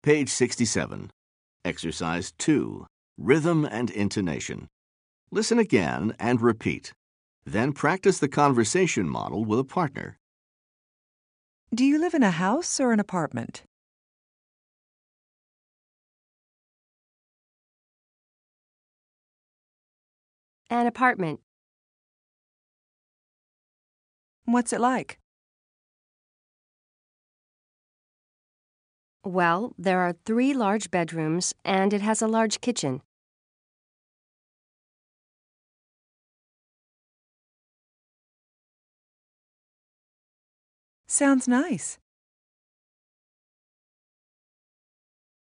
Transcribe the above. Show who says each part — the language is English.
Speaker 1: Page 67. Exercise 2. Rhythm and intonation. Listen again and repeat. Then practice the conversation model with a partner.
Speaker 2: Do you live in a house or an apartment?
Speaker 3: An apartment.
Speaker 2: What's it like?
Speaker 3: Well, there are 3 large bedrooms and it has a large kitchen.
Speaker 2: Sounds nice.